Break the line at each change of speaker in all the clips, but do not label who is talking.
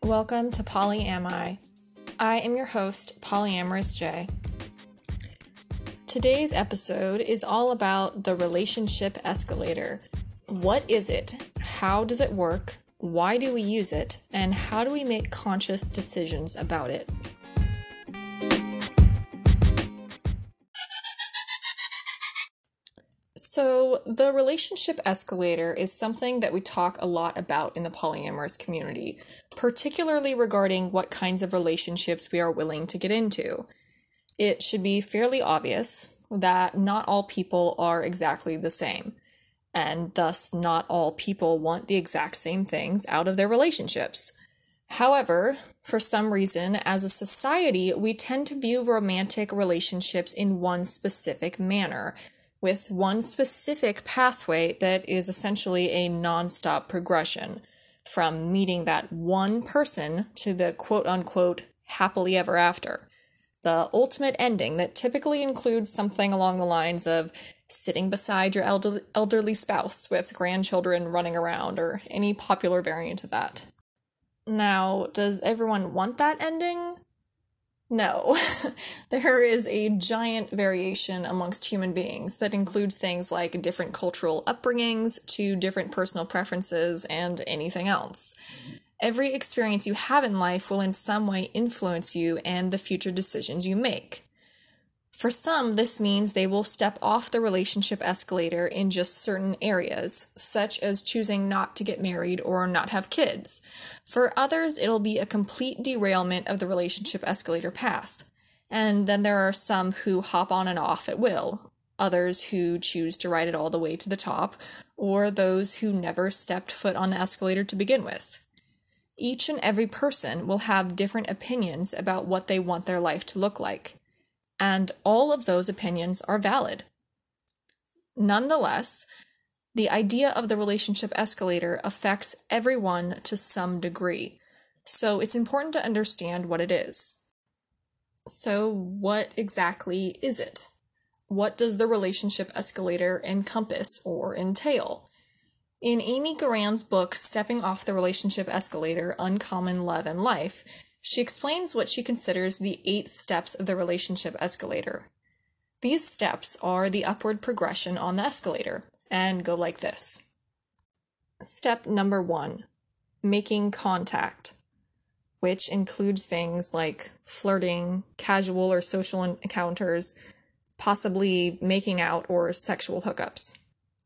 Welcome to Polyami. I am your host, Polyamorous J. Today's episode is all about the relationship escalator. What is it? How does it work? Why do we use it? And how do we make conscious decisions about it? So, the relationship escalator is something that we talk a lot about in the polyamorous community, particularly regarding what kinds of relationships we are willing to get into. It should be fairly obvious that not all people are exactly the same, and thus not all people want the exact same things out of their relationships. However, for some reason, as a society, we tend to view romantic relationships in one specific manner, with one specific pathway that is essentially a non-stop progression, from meeting that one person to the quote-unquote happily ever after. The ultimate ending that typically includes something along the lines of sitting beside your elderly spouse with grandchildren running around, or any popular variant of that. Now, does everyone want that ending? No. There is a giant variation amongst human beings that includes things like different cultural upbringings to different personal preferences and anything else. Every experience you have in life will in some way influence you and the future decisions you make. For some, this means they will step off the relationship escalator in just certain areas, such as choosing not to get married or not have kids. For others, it'll be a complete derailment of the relationship escalator path. And then there are some who hop on and off at will, others who choose to ride it all the way to the top, or those who never stepped foot on the escalator to begin with. Each and every person will have different opinions about what they want their life to look like. And all of those opinions are valid. Nonetheless, the idea of the relationship escalator affects everyone to some degree, so it's important to understand what it is. So, what exactly is it? What does the relationship escalator encompass or entail? In Amy Guerin's book, Stepping Off the Relationship Escalator, Uncommon Love and Life, she explains what she considers the 8 steps of the relationship escalator. These steps are the upward progression on the escalator, and go like this. Step number 1, making contact, which includes things like flirting, casual or social encounters, possibly making out or sexual hookups.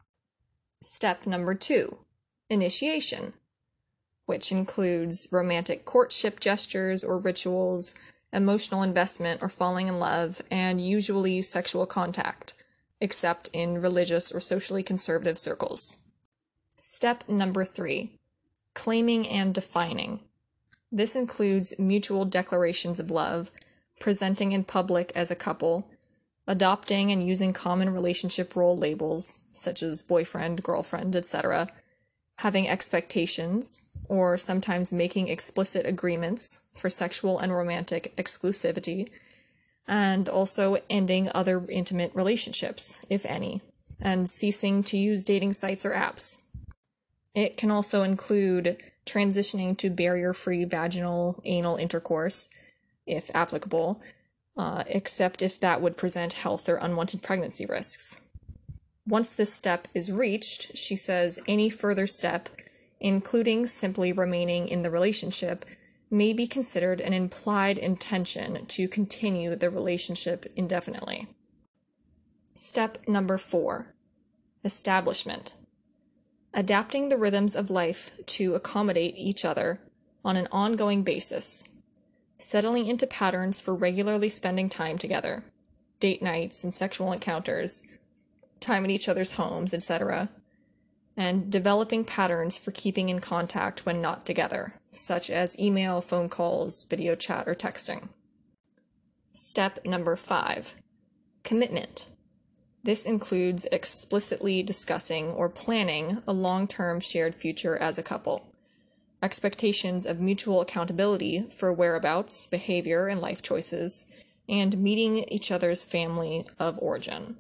Step number 2, initiation, which includes romantic courtship gestures or rituals, emotional investment or falling in love, and usually sexual contact, except in religious or socially conservative circles. Step number 3, claiming and defining. This includes mutual declarations of love, presenting in public as a couple, adopting and using common relationship role labels, such as boyfriend, girlfriend, etc., having expectations, or sometimes making explicit agreements for sexual and romantic exclusivity, and also ending other intimate relationships, if any, and ceasing to use dating sites or apps. It can also include transitioning to barrier-free vaginal anal intercourse, if applicable, except if that would present health or unwanted pregnancy risks. Once this step is reached, she says any further step, including simply remaining in the relationship, may be considered an implied intention to continue the relationship indefinitely. Step number 4, establishment. Adapting the rhythms of life to accommodate each other on an ongoing basis, settling into patterns for regularly spending time together, date nights and sexual encounters, time in each other's homes, etc., and developing patterns for keeping in contact when not together, such as email, phone calls, video chat, or texting. Step number 5, commitment. This includes explicitly discussing or planning a long-term shared future as a couple, expectations of mutual accountability for whereabouts, behavior, and life choices, and meeting each other's family of origin.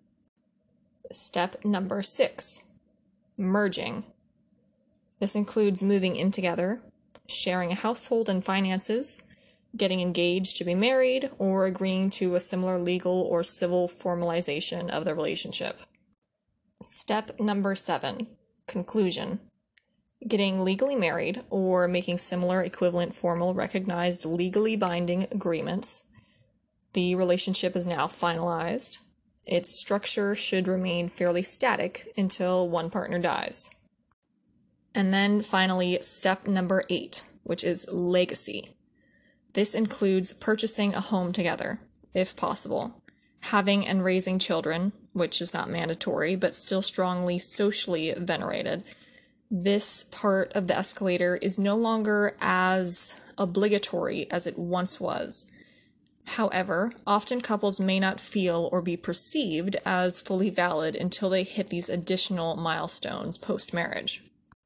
Step number 6, merging. This includes moving in together, sharing a household and finances, getting engaged to be married, or agreeing to a similar legal or civil formalization of the relationship. Step number 7, conclusion. Getting legally married or making similar equivalent formal recognized legally binding agreements. The relationship is now finalized. Its structure should remain fairly static until one partner dies. And then finally, step number 8, which is legacy. This includes purchasing a home together, if possible, having and raising children, which is not mandatory, but still strongly socially venerated. This part of the escalator is no longer as obligatory as it once was. However, often couples may not feel or be perceived as fully valid until they hit these additional milestones post-marriage.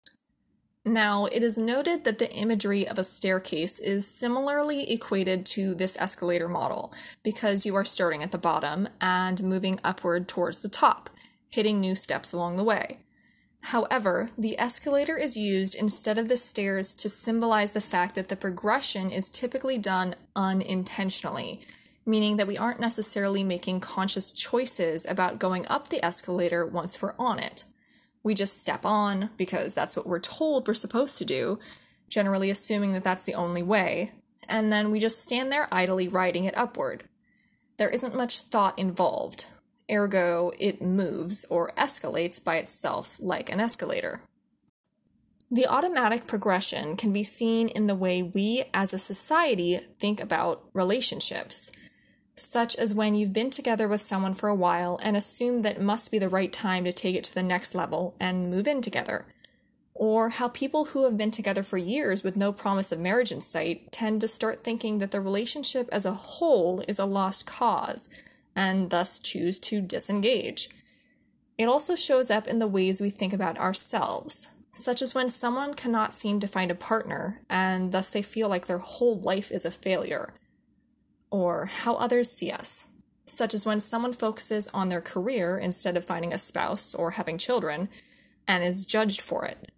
Now, it is noted that the imagery of a staircase is similarly equated to this escalator model because you are starting at the bottom and moving upward towards the top, hitting new steps along the way. However, the escalator is used instead of the stairs to symbolize the fact that the progression is typically done unintentionally, meaning that we aren't necessarily making conscious choices about going up the escalator once we're on it. We just step on because that's what we're told we're supposed to do, generally assuming that that's the only way, and then we just stand there idly riding it upward. There isn't much thought involved. Ergo, it moves or escalates by itself like an escalator. The automatic progression can be seen in the way we as a society think about relationships, such as when you've been together with someone for a while and assume that it must be the right time to take it to the next level and move in together. Or how people who have been together for years with no promise of marriage in sight tend to start thinking that the relationship as a whole is a lost cause, and thus choose to disengage. It also shows up in the ways we think about ourselves, such as when someone cannot seem to find a partner, and thus they feel like their whole life is a failure. Or how others see us, such as when someone focuses on their career instead of finding a spouse or having children, and is judged for it.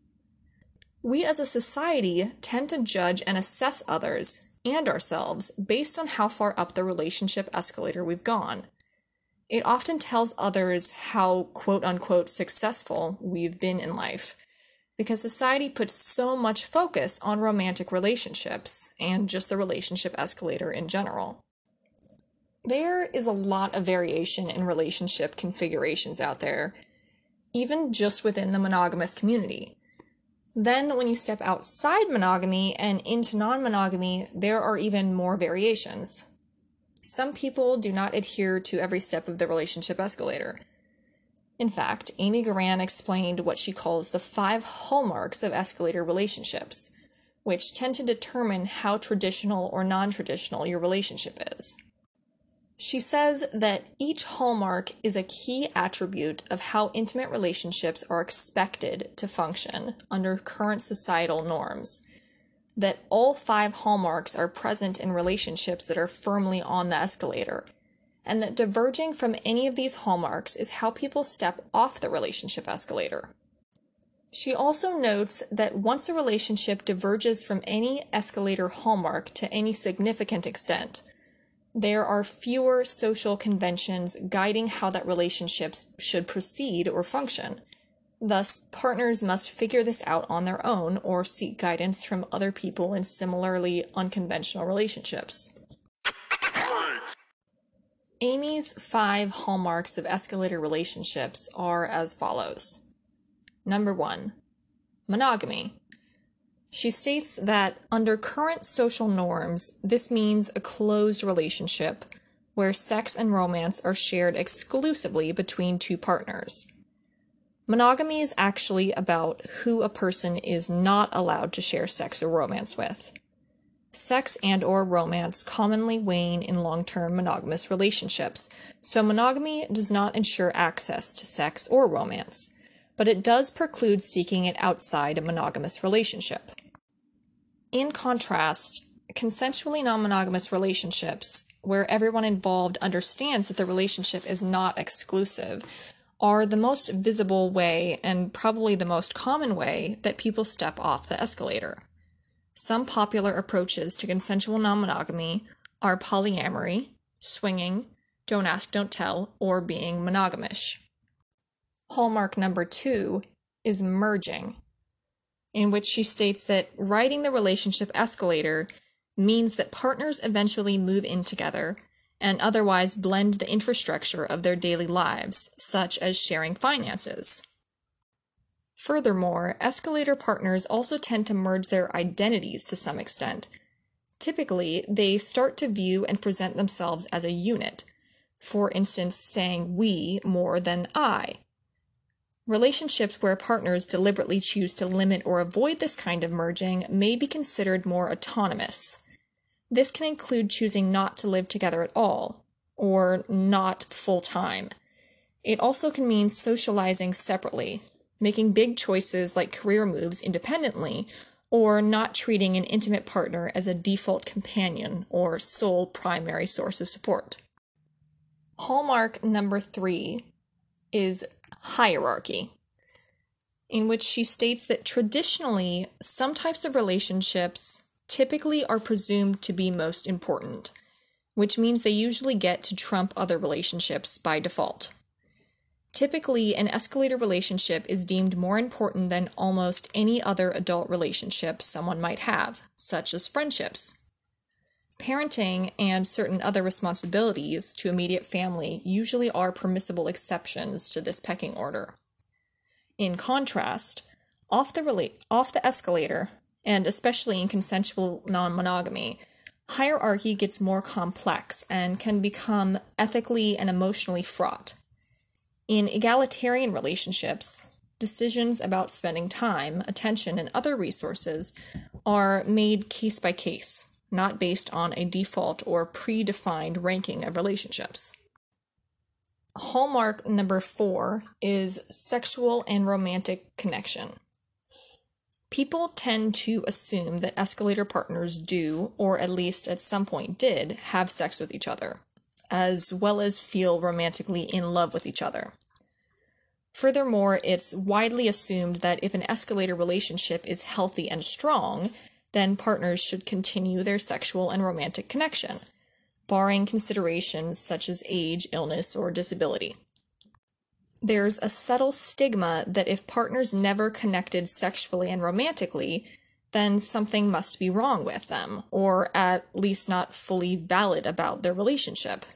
We as a society tend to judge and assess others and ourselves based on how far up the relationship escalator we've gone. It often tells others how quote-unquote successful we've been in life, because society puts so much focus on romantic relationships and just the relationship escalator in general. There is a lot of variation in relationship configurations out there, even just within the monogamous community. Then when you step outside monogamy and into non-monogamy, there are even more variations. Some people do not adhere to every step of the relationship escalator. In fact, Amy Goran explained what she calls the 5 hallmarks of escalator relationships, which tend to determine how traditional or non-traditional your relationship is. She says that each hallmark is a key attribute of how intimate relationships are expected to function under current societal norms, that all 5 hallmarks are present in relationships that are firmly on the escalator, and that diverging from any of these hallmarks is how people step off the relationship escalator. She also notes that once a relationship diverges from any escalator hallmark to any significant extent, there are fewer social conventions guiding how that relationship should proceed or function. Thus, partners must figure this out on their own or seek guidance from other people in similarly unconventional relationships. Amy's 5 hallmarks of escalator relationships are as follows. Number 1, monogamy. She states that under current social norms, this means a closed relationship where sex and romance are shared exclusively between 2 partners. Monogamy is actually about who a person is not allowed to share sex or romance with. Sex and or romance commonly wane in long-term monogamous relationships, so monogamy does not ensure access to sex or romance, but it does preclude seeking it outside a monogamous relationship. In contrast, consensually non-monogamous relationships, where everyone involved understands that the relationship is not exclusive, are the most visible way and probably the most common way that people step off the escalator. Some popular approaches to consensual non-monogamy are polyamory, swinging, don't ask, don't tell, or being monogamish. Hallmark number 2 is merging, in which she states that riding the relationship escalator means that partners eventually move in together and otherwise blend the infrastructure of their daily lives, such as sharing finances. Furthermore, escalator partners also tend to merge their identities to some extent. Typically, they start to view and present themselves as a unit, for instance, saying we more than I. Relationships where partners deliberately choose to limit or avoid this kind of merging may be considered more autonomous. This can include choosing not to live together at all, or not full-time. It also can mean socializing separately, making big choices like career moves independently, or not treating an intimate partner as a default companion or sole primary source of support. Hallmark number 3 is hierarchy, in which she states that traditionally, some types of relationships typically are presumed to be most important, which means they usually get to trump other relationships by default. Typically, an escalator relationship is deemed more important than almost any other adult relationship someone might have, such as friendships. Parenting and certain other responsibilities to immediate family usually are permissible exceptions to this pecking order. In contrast, off the escalator, and especially in consensual non-monogamy, hierarchy gets more complex and can become ethically and emotionally fraught. In egalitarian relationships, decisions about spending time, attention, and other resources are made case by case, not based on a default or predefined ranking of relationships. Hallmark number 4 is sexual and romantic connection. People tend to assume that escalator partners do, or at least at some point did, have sex with each other, as well as feel romantically in love with each other. Furthermore, it's widely assumed that if an escalator relationship is healthy and strong, then partners should continue their sexual and romantic connection, barring considerations such as age, illness, or disability. There's a subtle stigma that if partners never connected sexually and romantically, then something must be wrong with them, or at least not fully valid about their relationship.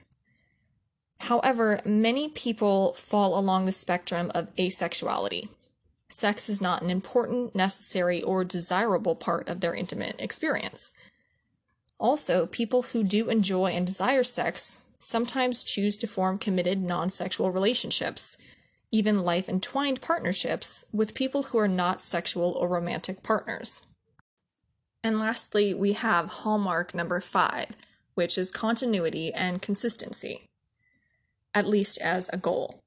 However, many people fall along the spectrum of asexuality. Sex is not an important, necessary, or desirable part of their intimate experience. Also, people who do enjoy and desire sex sometimes choose to form committed non-sexual relationships, even life-entwined partnerships, with people who are not sexual or romantic partners. And lastly, we have hallmark number 5, which is continuity and consistency, at least as a goal.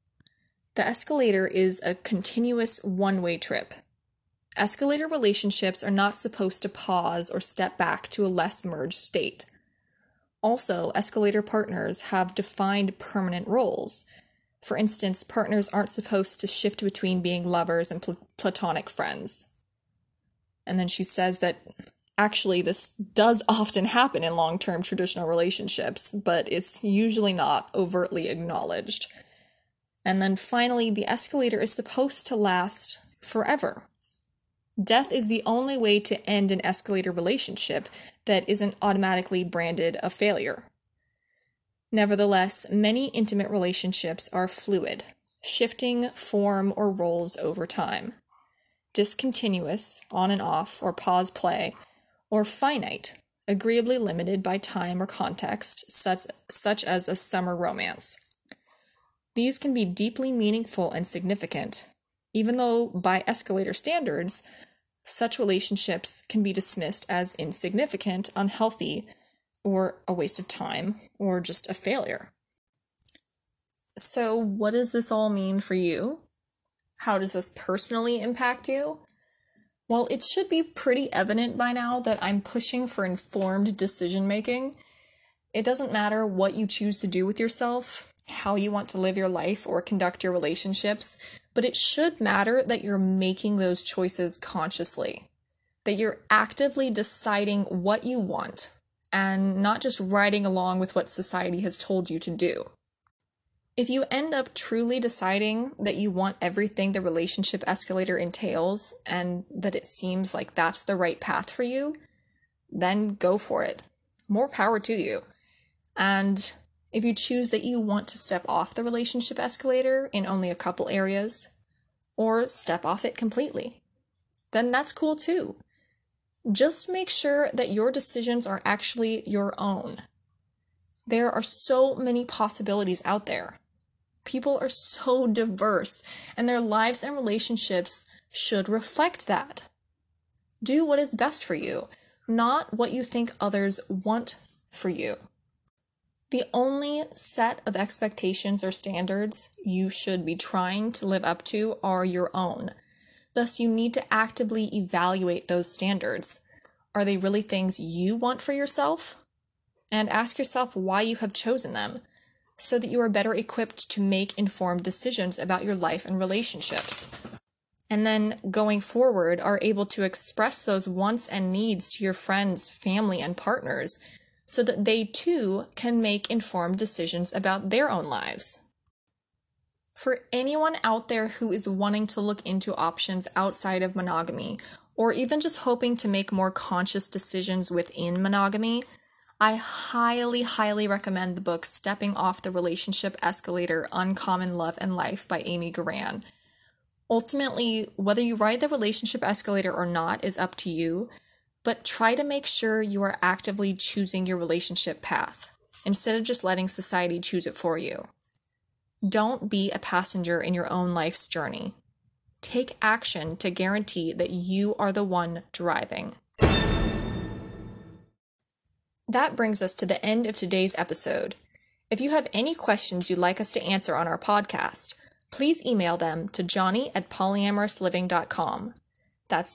The escalator is a continuous one-way trip. Escalator relationships are not supposed to pause or step back to a less merged state. Also, escalator partners have defined permanent roles. For instance, partners aren't supposed to shift between being lovers and platonic friends. And then she says that actually this does often happen in long-term traditional relationships, but it's usually not overtly acknowledged. And then finally, the escalator is supposed to last forever. Death is the only way to end an escalator relationship that isn't automatically branded a failure. Nevertheless, many intimate relationships are fluid, shifting form or roles over time. Discontinuous, on and off, or pause play, or finite, agreeably limited by time or context, such as a summer romance. These can be deeply meaningful and significant, even though by escalator standards, such relationships can be dismissed as insignificant, unhealthy, or a waste of time, or just a failure. So, what does this all mean for you? How does this personally impact you? Well, it should be pretty evident by now that I'm pushing for informed decision making. It doesn't matter what you choose to do with yourself, how you want to live your life or conduct your relationships, but it should matter that you're making those choices consciously. that you're actively deciding what you want and not just riding along with what society has told you to do. If you end up truly deciding that you want everything the relationship escalator entails and that it seems like that's the right path for you, then go for it. More power to you. And if you choose that you want to step off the relationship escalator in only a couple areas, or step off it completely, then that's cool too. Just make sure that your decisions are actually your own. There are so many possibilities out there. People are so diverse, and their lives and relationships should reflect that. Do what is best for you, not what you think others want for you. The only set of expectations or standards you should be trying to live up to are your own. Thus, you need to actively evaluate those standards. Are they really things you want for yourself? And ask yourself why you have chosen them, so that you are better equipped to make informed decisions about your life and relationships. And then, going forward, are able to express those wants and needs to your friends, family, and partners, so that they too can make informed decisions about their own lives. For anyone out there who is wanting to look into options outside of monogamy, or even just hoping to make more conscious decisions within monogamy, I highly, highly recommend the book Stepping Off the Relationship Escalator: Uncommon Love and Life by Amy Guerin. Ultimately, whether you ride the relationship escalator or not is up to you, but try to make sure you are actively choosing your relationship path, instead of just letting society choose it for you. Don't be a passenger in your own life's journey. Take action to guarantee that you are the one driving. That brings us to the end of today's episode. If you have any questions you'd like us to answer on our podcast, please email them to johnny@polyamorousliving.com. That's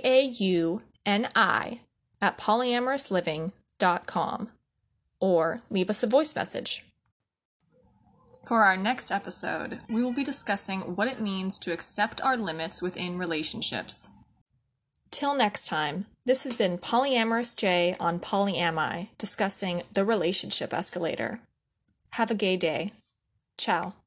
JAUNI@polyamorousliving.com. Or leave us a voice message. For our next episode, we will be discussing what it means to accept our limits within relationships. Till next time, this has been Polyamorous J on Polyami, discussing the relationship escalator. Have a gay day. Ciao.